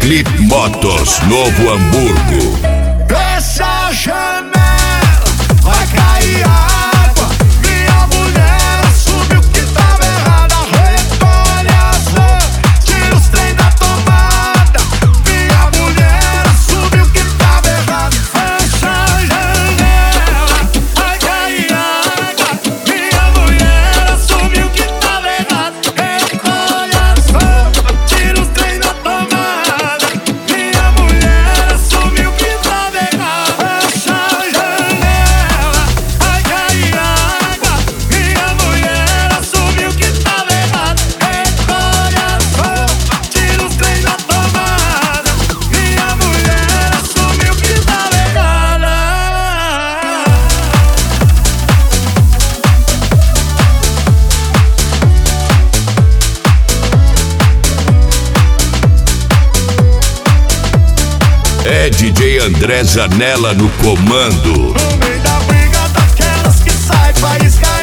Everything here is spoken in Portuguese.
Clip Motors, Novo Hamburgo. Fecha a janela, vai cair água. Minha mulher assume o que tava errado. Recolhe as roupas, tira os trem da tomada. Minha mulher assume o que tava errado. Fecha a janela, vai cair água. Minha mulher assume o que tava errado. Recolhe as roupas, tira os trem da tomada. Minha mulher assume o que tava errado. Fecha a janela, vai cair água. Minha mulher assume o que tava errado. Recolhe as roupas, tira os trem da tomada. Minha mulher assume o que tava errado. É DJ André Zanella no comando. No meio da briga daquelas que sai faísca.